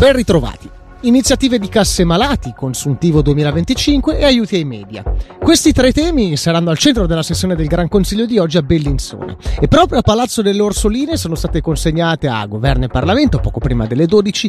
Ben ritrovati. Iniziative di casse malati, consuntivo 2025 e aiuti ai media. Questi tre temi saranno al centro della sessione del Gran Consiglio di oggi a Bellinzona. E proprio a Palazzo delle Orsoline sono state consegnate a Governo e Parlamento, poco prima delle 12,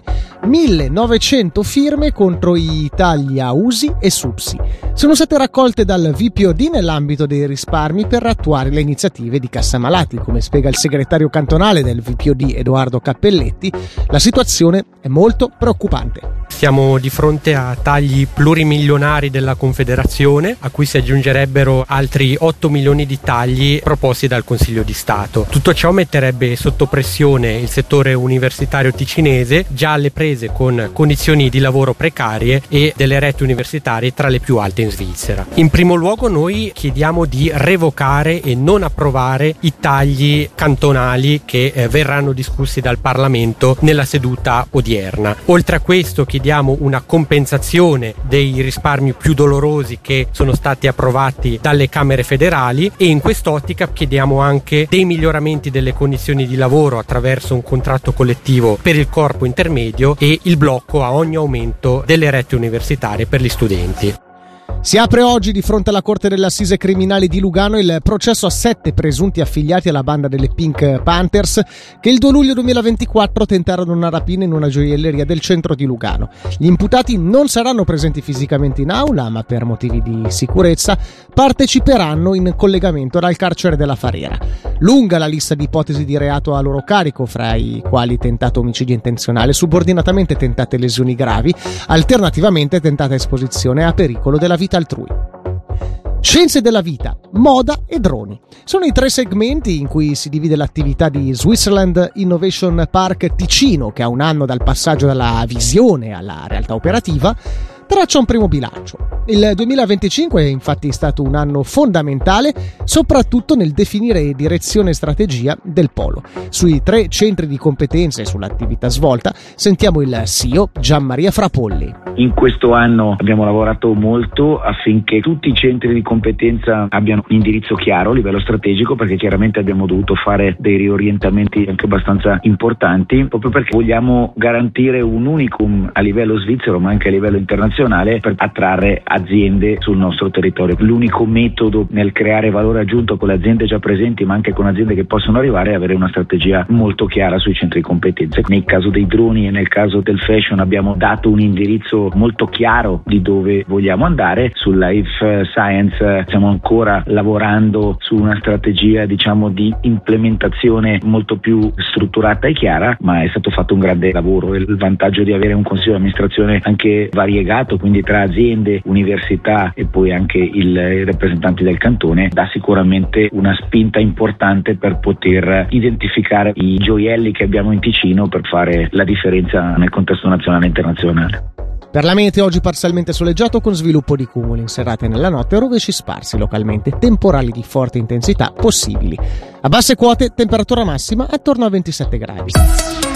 1900 firme contro i tagli a usi e SUPSI. Sono state raccolte dal VPOD nell'ambito dei risparmi per attuare le iniziative di cassa malati. Come spiega il segretario cantonale del VPOD Edoardo Cappelletti, la situazione è molto preoccupante. Siamo di fronte a tagli plurimilionari della Confederazione, a cui si aggiungerebbero altri 8 milioni di tagli proposti dal Consiglio di Stato. Tutto ciò metterebbe sotto pressione il settore universitario ticinese, già alle prese con condizioni di lavoro precarie e delle rette universitarie tra le più alte in Svizzera. In primo luogo noi chiediamo di revocare e non approvare i tagli cantonali che verranno discussi dal Parlamento nella seduta odierna. Oltre a questo chiediamo una compensazione dei risparmi più dolorosi che sono stati approvati dalle Camere federali e in quest'ottica chiediamo anche dei miglioramenti delle condizioni di lavoro attraverso un contratto collettivo per il corpo intermedio e il blocco a ogni aumento delle rette universitarie per gli studenti. Si apre oggi di fronte alla Corte delle Assise Criminali di Lugano il processo a 7 presunti affiliati alla banda delle Pink Panthers che il 2 luglio 2024 tentarono una rapina in una gioielleria del centro di Lugano. Gli imputati non saranno presenti fisicamente in aula, ma per motivi di sicurezza parteciperanno in collegamento dal carcere della Farera. Lunga la lista di ipotesi di reato a loro carico, fra i quali tentato omicidio intenzionale, subordinatamente tentate lesioni gravi, alternativamente tentata esposizione a pericolo della vita altrui. Scienze della vita, moda e droni. Sono i tre segmenti in cui si divide l'attività di Switzerland Innovation Park Ticino, che a un anno dal passaggio dalla visione alla realtà operativa traccia un primo bilancio. Il 2025 è infatti stato un anno fondamentale, soprattutto nel definire direzione e strategia del polo. Sui 3 centri di competenza e sull'attività svolta sentiamo il CEO Gianmaria Frapolli. In questo anno abbiamo lavorato molto affinché tutti i centri di competenza abbiano un indirizzo chiaro a livello strategico, perché chiaramente abbiamo dovuto fare dei riorientamenti anche abbastanza importanti, proprio perché vogliamo garantire un unicum a livello svizzero ma anche a livello internazionale per attrarre aziende sul nostro territorio. L'unico metodo nel creare valore aggiunto con le aziende già presenti ma anche con aziende che possono arrivare è avere una strategia molto chiara sui centri di competenza. Nel caso dei droni e nel caso del fashion abbiamo dato un indirizzo molto chiaro di dove vogliamo andare. Sul life science stiamo ancora lavorando su una strategia di implementazione molto più strutturata e chiara, ma è stato fatto un grande lavoro. Il vantaggio di avere un consiglio di amministrazione anche variegato, quindi tra aziende, università e poi anche i rappresentanti del cantone, dà sicuramente una spinta importante per poter identificare i gioielli che abbiamo in Ticino per fare la differenza nel contesto nazionale e internazionale. Per la meteo oggi parzialmente soleggiato con sviluppo di cumuli in serata e nella notte, rovesci sparsi localmente, temporali di forte intensità possibili. A basse quote temperatura massima attorno a 27 gradi.